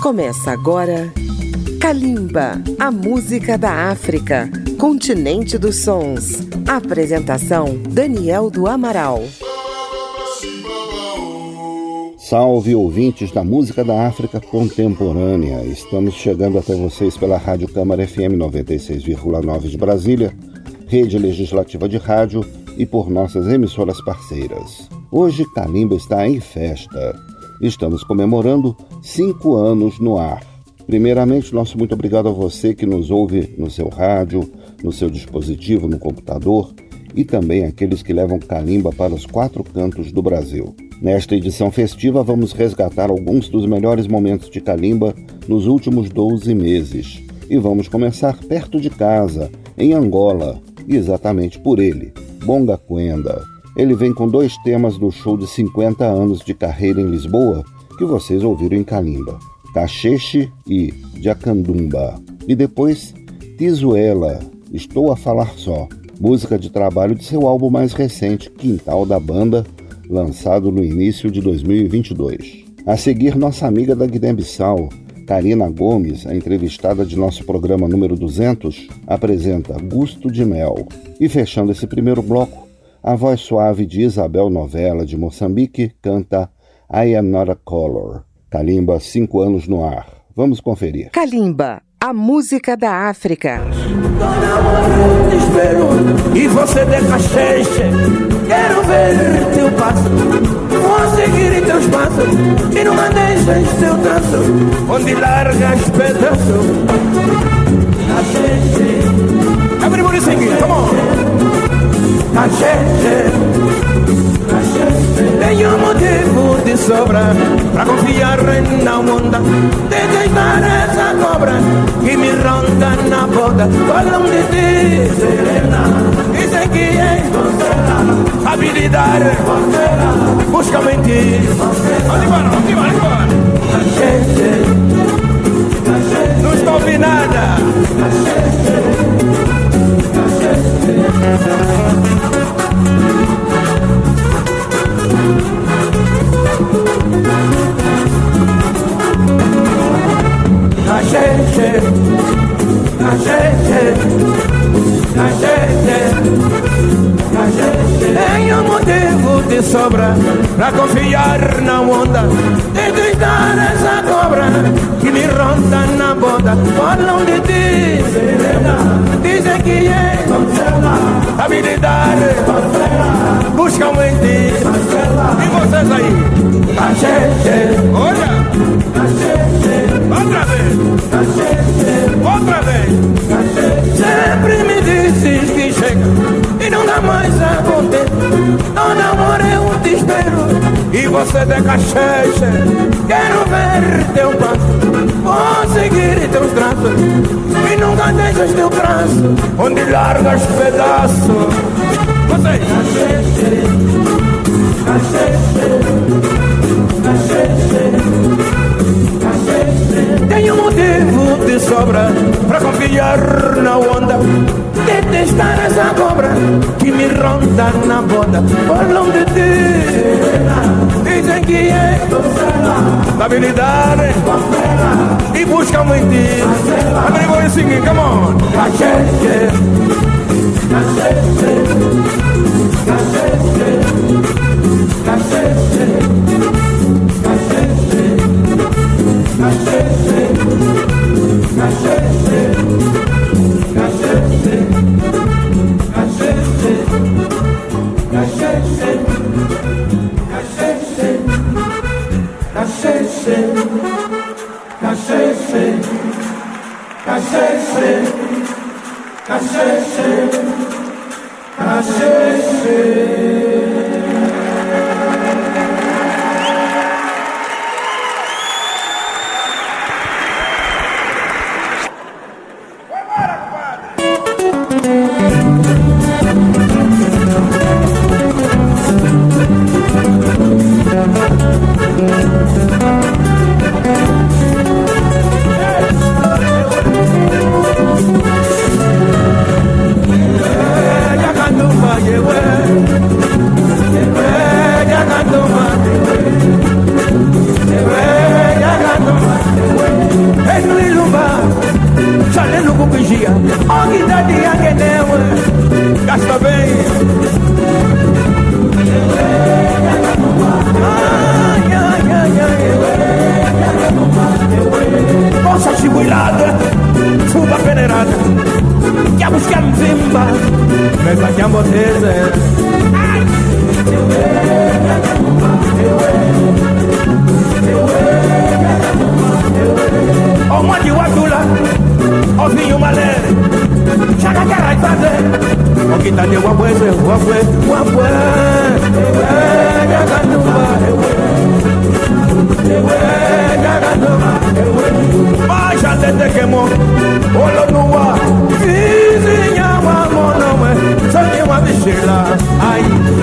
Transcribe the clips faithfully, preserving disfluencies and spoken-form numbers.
Começa agora Kalimba, a música da África, continente dos sons. Apresentação Daniel do Amaral. Salve, ouvintes da música da África contemporânea. Estamos chegando até vocês pela Rádio Câmara F M noventa e seis vírgula nove de Brasília, rede legislativa de rádio e por nossas emissoras parceiras. Hoje Kalimba está em festa. Estamos comemorando cinco anos no ar. Primeiramente, nosso muito obrigado a você que nos ouve no seu rádio, no seu dispositivo, no computador e também aqueles que levam Kalimba para os quatro cantos do Brasil. Nesta edição festiva, vamos resgatar alguns dos melhores momentos de Kalimba nos últimos doze meses. E vamos começar perto de casa, em Angola, e exatamente por ele, Bonga Kwenda. Ele vem com dois temas do show de cinquenta anos de carreira em Lisboa, que vocês ouviram em Kalimba, Cacheche e Jacandumba. E depois, Tizuela, Estou a Falar Só, música de trabalho de seu álbum mais recente, Quintal da Banda, lançado no início de dois mil e vinte e dois. A seguir, nossa amiga da Guiné-Bissau, Karina Gomes, a entrevistada de nosso programa número duzentos, apresenta Gusto de Mel. E fechando esse primeiro bloco, a voz suave de Isabel Novella, de Moçambique, canta I Am Not a Color. Kalimba, cinco anos no ar. Vamos conferir. Kalimba, a música da África. Dona te espero e você de cacheche. Quero ver teu passo, vou seguir teus passos e não deixes teu traço, onde largas pedaços. Cacheche, everybody singing, come on. Cacheche, tenho motivo de sobra pra confiar na onda, detestar essa cobra que me ronda na boda. Falam de ti, serena, dizem que és doncela, habilidade, busca mentir. Vamos embora, vamos embora, vamos embora. Não estou ouvindo nada. Cacheche, cacheche, cacheche, cacheche. Tenho motivo de sobra pra confiar na onda, detestar essa cobra que me ronda na boda. Falam de ti, serena, dizem que é doncela, habilidade, buscam em ti. E vocês aí? Cacheche, olha, cacheche, outra vez, cacheche, outra vez, cacheche. Sempre me dizes que chega e não dá mais a conter. Todo amor eu te espero e você de cacheche. Quero ver teu passo, vou seguir teus traços e nunca deixas teu braço, onde largas pedaços. Vocês, cacheche, cacheche, cacheche, cacheche. Tenho motivo de sobra pra confiar na onda, detestar essa cobra que me ronda na boda. Falam de ti, dizem que é doncela, habilidade, e buscam em ti. Everybody singing, come on. Cacheche, cacheche, cacheche, cacheche, cacheche, cacheche, cacheche, cacheche, cacheche, cacheche, cacheche, cacheche, cacheche, cacheche, cacheche. Yeah, Mas já te queimou, olho no ar, vizinha, amor, não é, só que uma bichila, ai.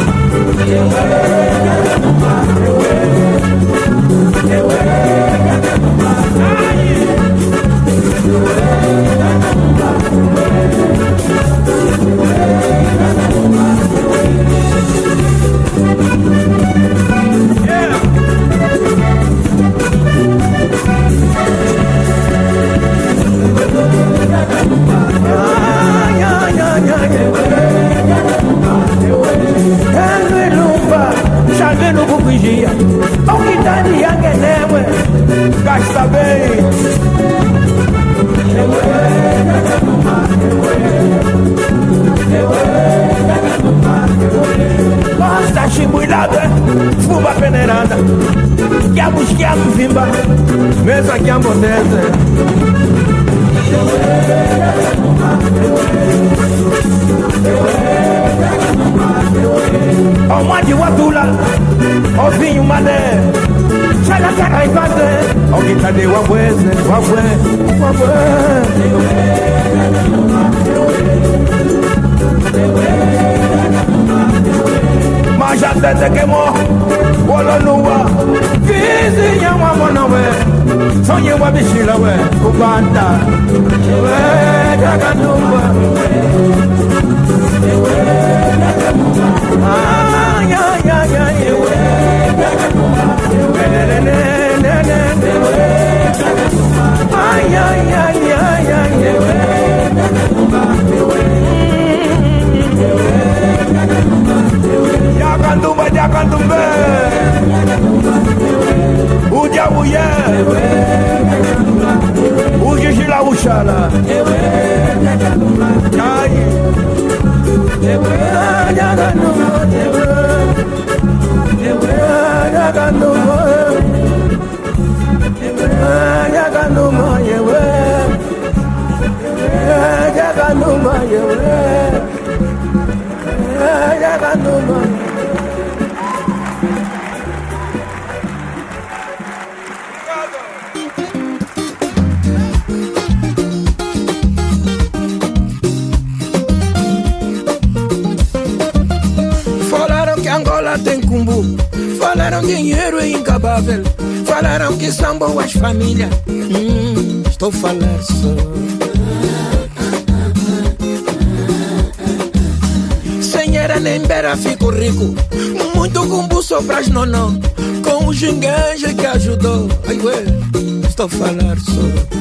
Chagando com vigia, ao que tá de aguenewe, Gasta bem. Gosta chimbuilada, fuba peneirada, que a busqueado vimba, mesa que a modesta. Ao made watula, ao vinho mané, chala cara e vade, ao que tá de wabueze, wabue, wabue. Mas já te queimou, olho no ar, vizinha, uma monové, sonhei uma bichila, ué, o banda, ué, jagadumba, ai, ai, ai, ai, ué, ai, ai, ai, ai, ai, Jacandumba, jacandumba, o diabuye, o gigila, o xala, ai, jacandumba, jacandumba, jacandumba, jacandumba, jacandumba. Falaram que Angola tem cumbu, falaram dinheiro é incabável, falaram que são boas famílias. Hum, estou falando só. Sem era nem beira fico rico, muito cumbu só pras nonó, com o gingueja que ajudou. Ai ué, estou falando só.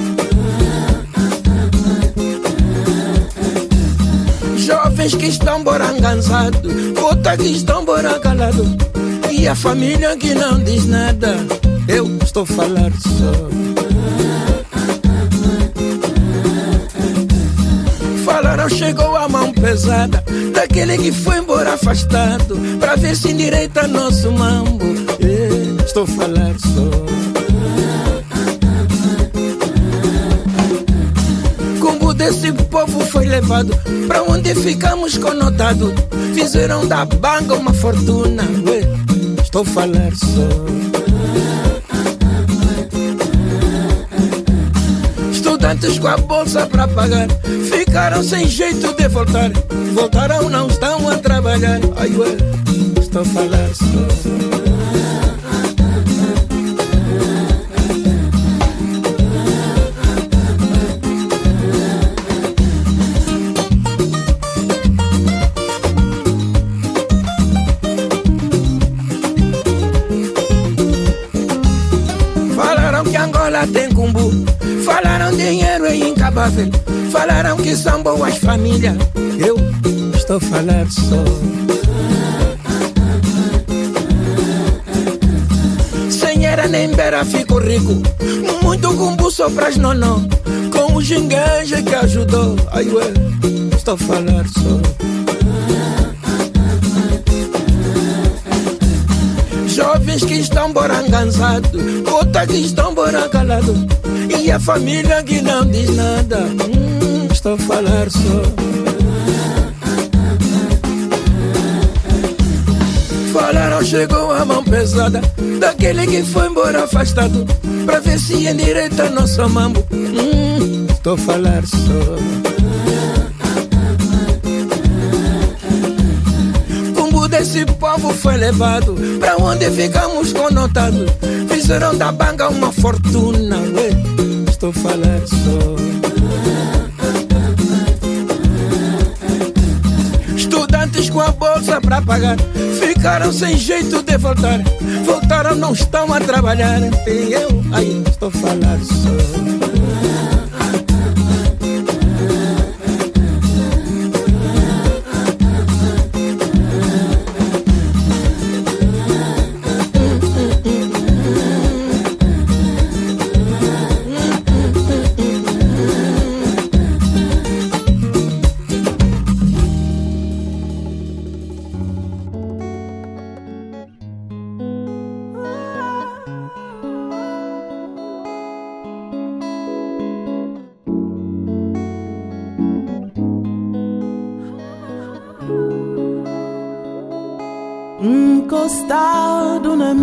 Jovens que estão borangançados, puta que estão boracalados, e a família que não diz nada. Eu estou falando só. Falaram chegou a mão pesada daquele que foi embora afastado, pra ver se endireita nosso mambo. Eu estou falando só. Desse povo foi levado pra onde ficamos conotados. Fizeram da banca uma fortuna. Ué, estou falando só. Estudantes com a bolsa pra pagar ficaram sem jeito de voltar. Voltaram, não estão a trabalhar. Ai ué, estou falando só. Tem cumbu, falaram dinheiro é incabável, falaram que são boas famílias. Eu estou falando só. Sem era nem beira fico rico, muito cumbu só pras nonó, com o gingueja que ajudou. Ai ué, estou falando só. Jovens que estão borangançados, puta que estão boracalados, e a família que não diz nada. Hum, estou falando só. falaram, chegou a mão pesada daquele que foi embora afastado, pra ver se endireita nosso mambo. Hum, estou a falar só. Cumbu desse povo foi levado pra onde ficamos conotados. Fizeram da banga uma fortuna, ué, estou a falar só. Estudantes com a bolsa pra pagar ficaram sem jeito de voltar. Voltaram, não estão a trabalhar. E eu, aí, estou a falar só. Encostado na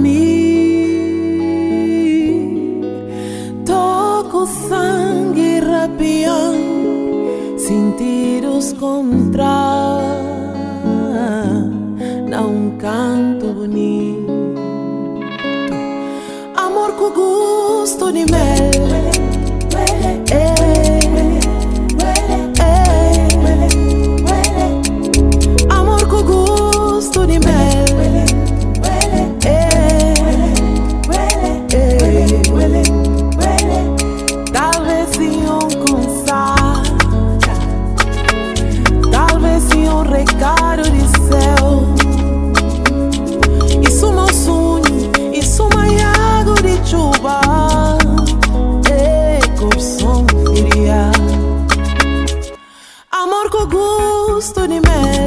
mim, toco sangue rapiando, sentidos contra, não canto bonito, amor com gosto de mel. Amor com gosto de mel. Talvez iam cansar, talvez iam recado de céu. Isso é meu sonho, isso é uma água de chuva. É coração fria, amor com gosto de mel.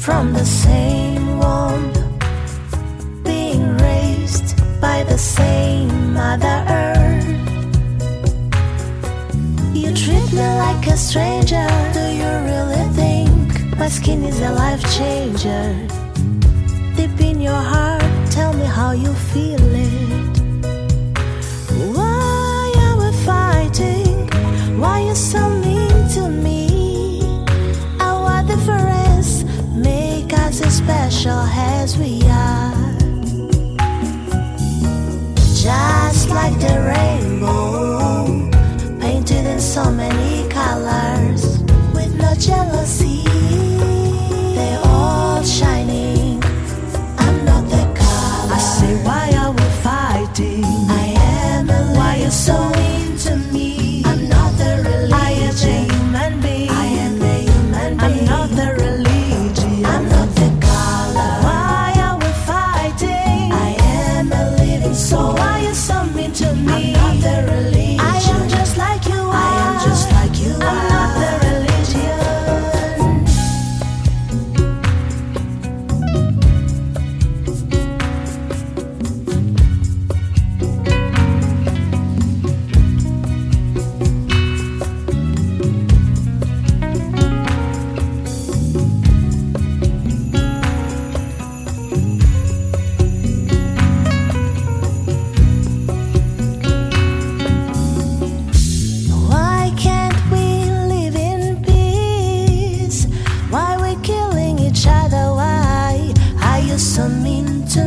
from the same womb, being raised by the same Mother Earth. You treat me like a stranger. Do you really think my skin is a life changer? Deep in your heart, tell me how you feel it. Why are we fighting? Why you so mean to me? Our difference make us as special as we are. Just like the rainbow, painted in so many colors, with no jealousy, they're all shining. I'm not the color. I say, why are we fighting? I am a lady. Why you so mean to me? I'm not the religion. I am a human being. I am a human being. I'm not the religion. I'm not the color. Why are we fighting? I am a living soul. Why you so mean to me? I'm not the religion. I am just like you are. I am just like you are. I'm not the religion. Why can't we live in peace? Why we killing each other? Why are you so mean to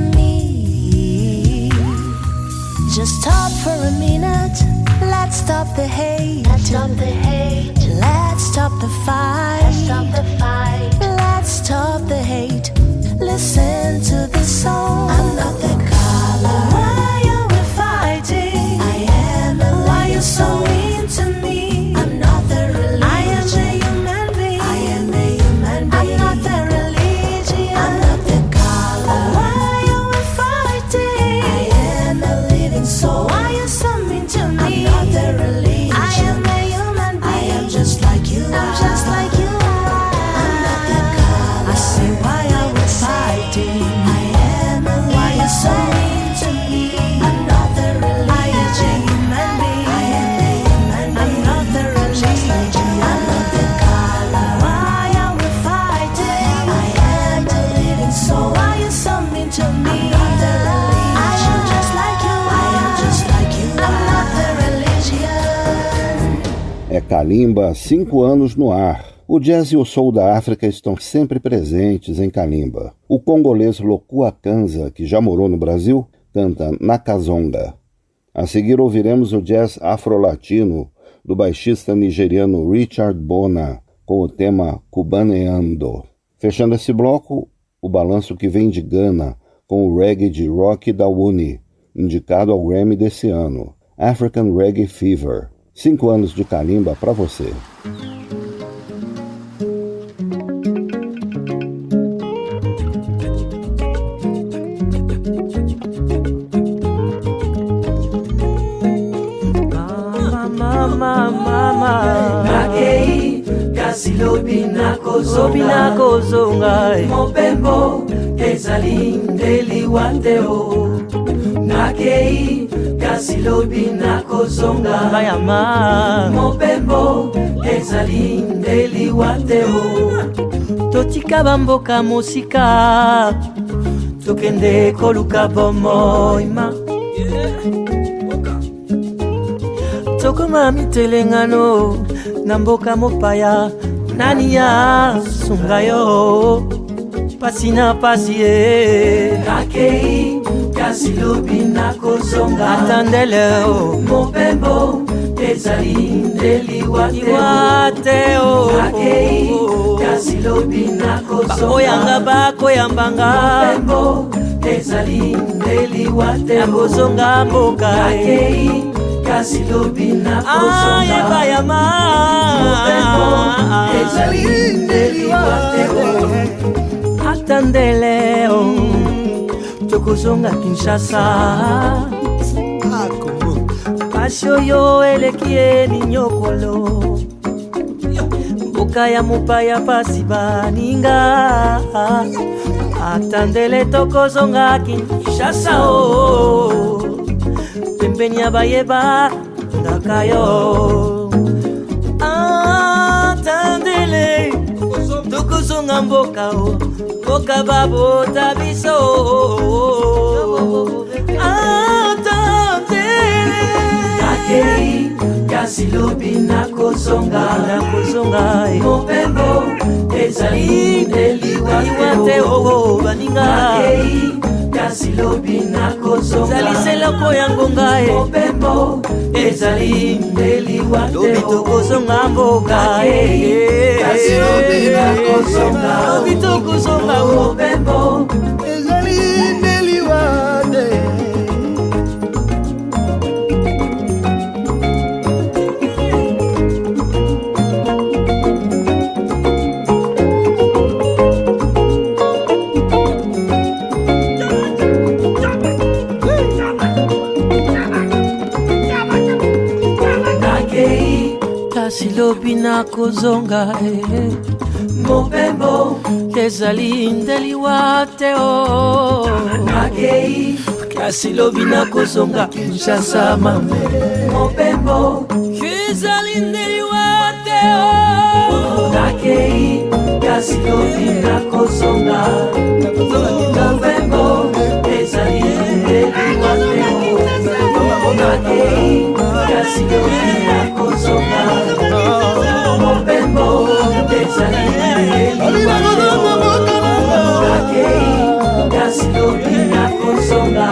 me? Just stop for a minute. Let's stop the hate. Let's stop the hate. Let's stop the fight. Let's stop the fight. Let's stop the hate. Listen to this song. I'm not the color. Why are we fighting? I am a lady. Why you so mean to me? I'm not the religion. I am a human being. I am a human being. I'm not the religion. I'm not the color. Why are we fighting? I am a living soul. Why you so mean to me? I'm not the religion. I am a human being. I am just like you are. I'm just like you are. I'm not the color. I say, why are we fighting? I am a living. Why you so mean to me? I'm not the religion. I am a human being. I am a human being. I'm not the religion. I'm not the color. Why are we fighting? I am the living soul. Why you so mean to me? I'm not the religion. I am just like you are. I am just like you are. I'm not the religion. É Kalimba, cinco anos no ar. O jazz e o soul da África estão sempre presentes em Kalimba. O congolês Loku Akanza, que já morou no Brasil, canta Nakazonga. A seguir ouviremos o jazz afro-latino do baixista nigeriano Richard Bona, com o tema Cubaneando. Fechando esse bloco, o balanço que vem de Gana, com o reggae de Rocky Dawuni, indicado ao Grammy desse ano, African Reggae Fever. Cinco anos de Kalimba para você. Nakei kasilobi nakozonga mopembo ezali ndeli wateo. Nakei kasilobi nakozonga mopembo ezali ndeli wateo. Totika bamboka musika tokende koluka bomoima tokoma mitelengano na mboka mopaya nani ya sunga yo pasi na pasi e. Nakei kasilobi nakozonga atandele o mopembo ezali ndeli wateo. Nakei kasilobi nakozonga bakoyanga bakoyambanga mopembo ezali ndeli wateo. nakozonga mboka Nakei kasilobi nakozonga bayama mopembo ezali ndeli wateo. atandele o tokozonga Kinshasa pasi oyo eleki eni nyokolo mboka ya mopaya pasi baninga atandele tokozonga Kinshasa o pembeni ya bayeba ndaka yo atandele tokozonga mboka o mboka babota biso atandele Nakei kasi lobi nakozonga nakozonga mopembo ezali ndeliwate o baninga Nakei kasi lobi nakozonga ezali seloko ya ngonga mopembo ezali ndeliwate lobi tokozonga mboka kasi lobi nakozonga lobi tokozonga mopembo ezali ndeliwate silobi nakozonga eh. mopembo ezali ndeliwate o Nakei kasi lobi nakozonga Kinshasa mame mopembo ezali ndeliwate o Nakei kasi lobi nakozonga mopembo ezali ndeliwate o Nakei kasi lobi nakozonga mopembo ezali ndeliwate o Nakei kasi lobi nakozonga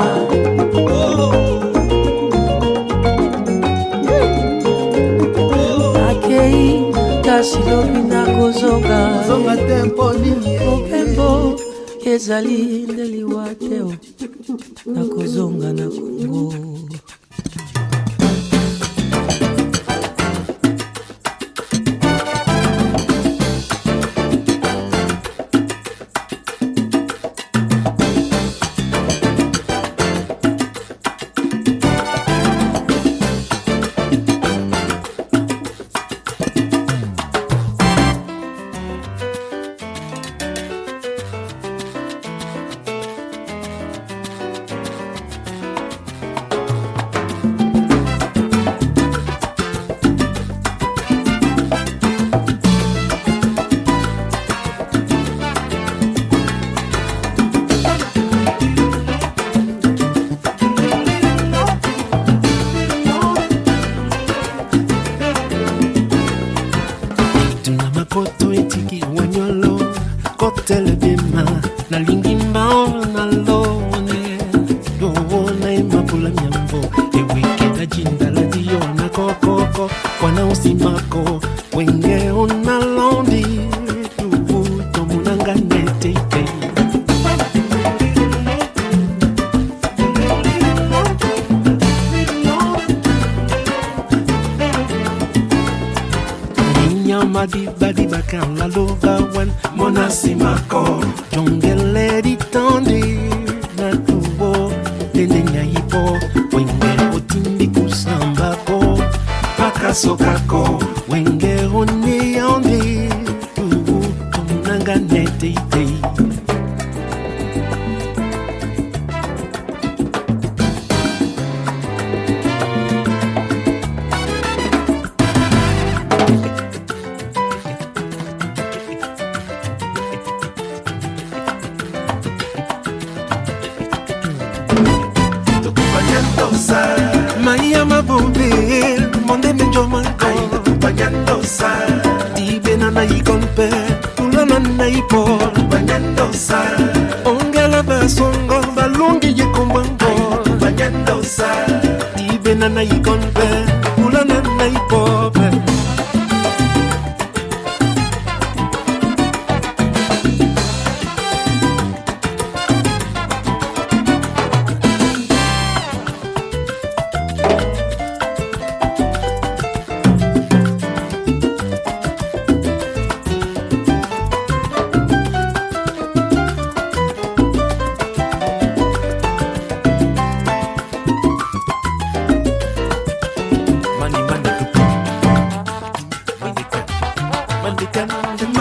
Nakei kasi lobi nakozonga zonga tempo nini mopembo ezali ndeliwate o nakozonga na Kongo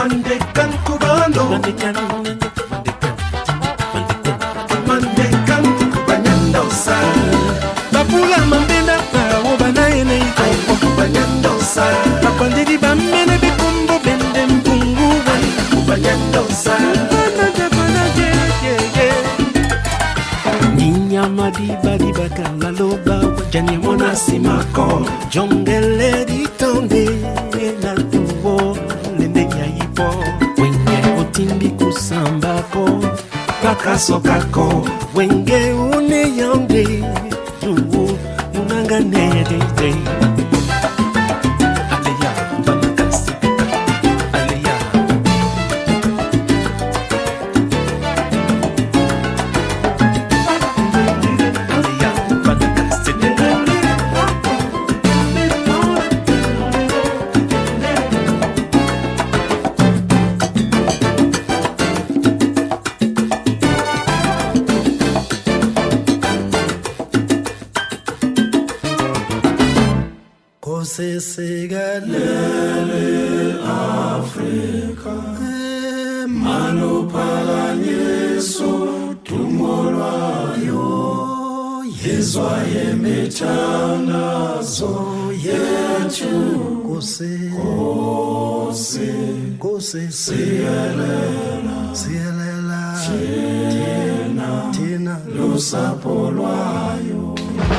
Mandekan cubano, Mandekan, Mandekan cubanyando sa, Bapula mambena pa obana ene iko cubanyando sa, Bapande di bambene bikumbo bende mpungu cubanyando sa, Ninya madiba di bakala loba wajanya mona simako, Jongele di tonde la tuvo lende yaipo, Wenge otimbi kusambako, Pakasokako, Wenge une yonde, Juhu unangane de de. Aleya, banakasi, Aleya. Aleya, banakasi, Kose segalele Afrika, Mano palanyeso tumolwayo, Yezwa yemetanazo yetu. Kose, Kose, Kose segalela, Segalela, Tina, Tina, Lusapolwayo.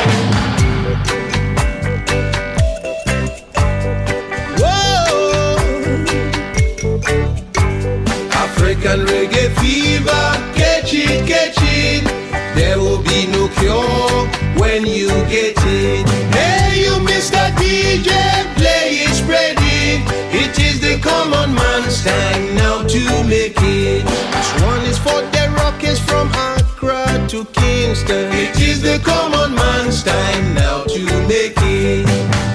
African reggae fever, catch it, catch it. There will be no cure when you get it. Hey, you Mister D J, play it, spread it. It is the common man's time now to make it. This one is for the rockers from Accra to Kingston. It is the common man's time now to make it.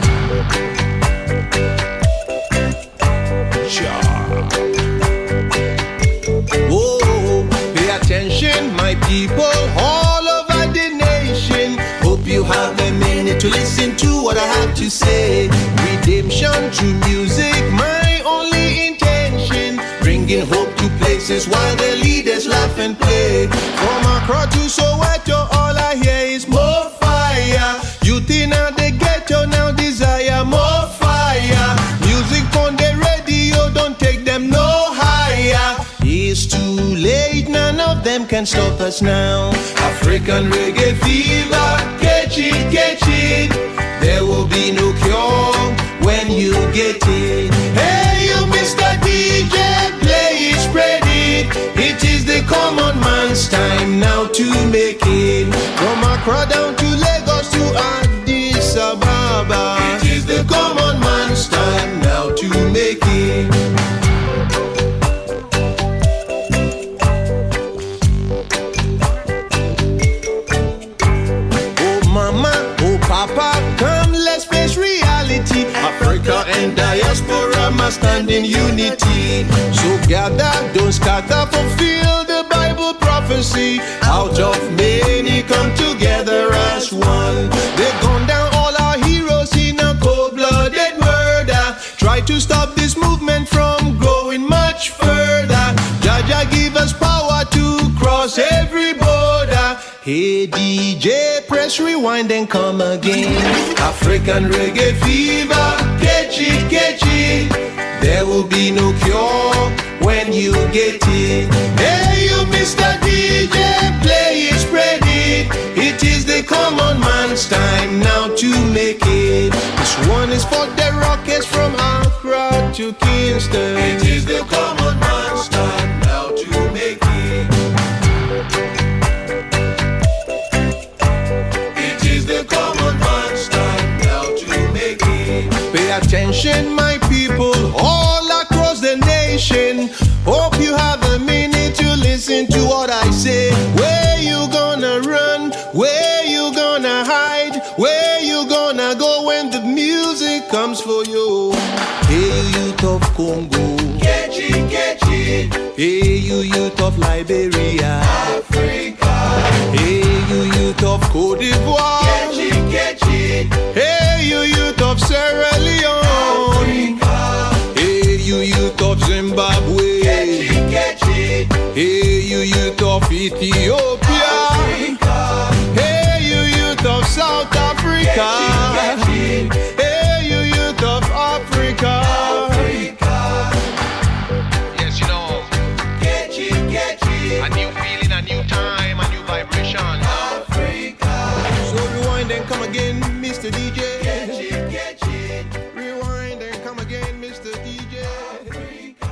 My people all over the nation, hope you have a minute to listen to what I have to say. Redemption through music, my only intention, bringing hope to places while the leaders laugh and play. From Accra to Soweto, all I hear is more fire. Youth in the ghetto now desire more fire. Music on the radio, don't take them no higher. It's too late, none of them can stop us now. African reggae fever, catch it, catch it. There will be no cure when you get it. Hey, you Mister D J, play it, spread it. It is the common man's time now to make it. From Accra down to Lagos to Addis Ababa, it is the common man's time now to make it. Papa, come, let's face reality. Africa and diaspora must stand in unity. So gather, don't scatter, fulfill the Bible prophecy. Out of many come together as one. They've gone down all our heroes in a cold-blooded murder. Try to stop this movement from growing much further. Jaja give us power to cross every border. Hey D J, press rewind and come again. African reggae fever, catch it, catch it. There will be no cure when you get it. Hey, you Mister D J, play it, spread it. It is the common man's time now to make it. This one is for the rockets from Accra to Kingston. It is the common man's time now to make it. Pay attention, my people, all across the nation. Hope you have a minute to listen to what I say. Where you gonna run? Where you gonna hide? Where you gonna go when the music comes for you? Hey, you youth of Congo, catch it, catch it. Hey, you youth of Liberia, Africa. Hey, you youth of Cote d'Ivoire, catch it, catch it. Hey, you youth of Sierra Leone, Africa. Hey, you youth of Zimbabwe, Hey, you youth of Ethiopia. Africa. Hey, you youth of South Africa. Hey, you youth of Africa. Africa. Yes, you know. Get it, get it. A new feeling, a new time, a new vibration. Africa. So rewind and come again, Mister D J. Get it, get it. Rewind and come again, Mister D J. Africa.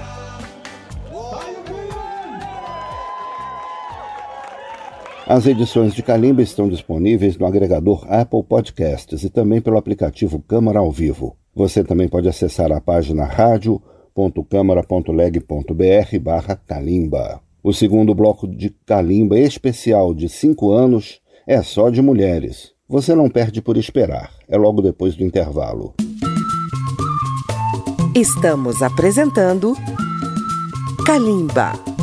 As edições de Kalimba estão disponíveis no agregador Apple Podcasts e também pelo aplicativo Câmara ao Vivo. Você também pode acessar a página radio ponto câmara ponto leg ponto br barra Kalimba. O segundo bloco de Kalimba especial de cinco anos é só de mulheres. Você não perde por esperar. É logo depois do intervalo. Estamos apresentando Kalimba.